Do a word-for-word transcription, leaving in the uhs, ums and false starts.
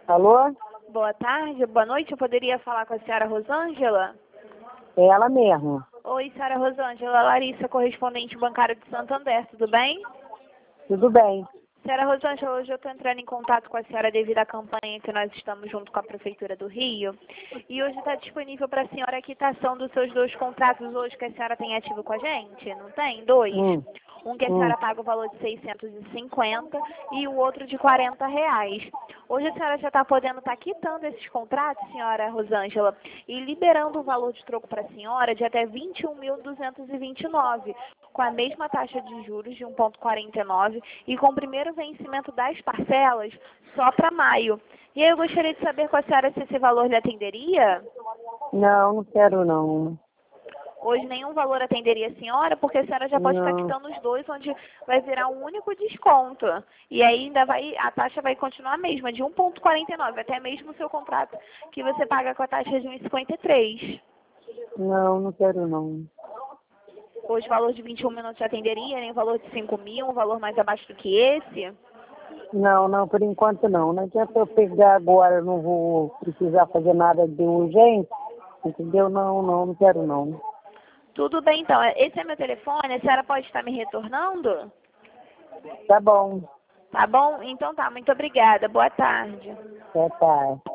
Alô? Boa tarde, boa noite. Eu poderia falar com a senhora Rosângela? É ela mesma. Oi, senhora Rosângela. Larissa, correspondente bancária de Santander, tudo bem? Tudo bem. Senhora Rosângela, hoje eu estou entrando em contato com a senhora devido à campanha que nós estamos junto com a Prefeitura do Rio. E hoje está disponível para a senhora a quitação dos seus dois contratos hoje que a senhora tem ativo com a gente, não tem? Dois? Hum, Um que a hum. senhora paga o valor de seiscentos e cinquenta e o outro de quarenta reais. Hoje a senhora já está podendo estar quitando esses contratos, senhora Rosângela, e liberando o valor de troco para a senhora de até vinte e um mil duzentos e vinte e nove, com a mesma taxa de juros de um vírgula quarenta e nove e com o primeiro vencimento das parcelas só para maio. E aí eu gostaria de saber com a senhora se esse valor lhe atenderia? Não, não quero não. Hoje nenhum valor atenderia a senhora, porque a senhora já pode estar Não. quitando os dois, onde vai virar um único desconto. E aí ainda vai, a taxa vai continuar a mesma, de um vírgula quarenta e nove, até mesmo o seu contrato, que você paga com a taxa de um vírgula cinquenta e três. Não, não quero não. Hoje o valor de vinte e um mil não te atenderia, nem o valor de cinco mil, um valor mais abaixo do que esse? Não, não, por enquanto não. Não adianta eu pegar agora, eu não vou precisar fazer nada de urgente, entendeu? Não, não, não quero não. Tudo bem, então. Esse é meu telefone, a senhora pode estar me retornando? Tá bom. Tá bom? Então tá, muito obrigada. Boa tarde. É, tá.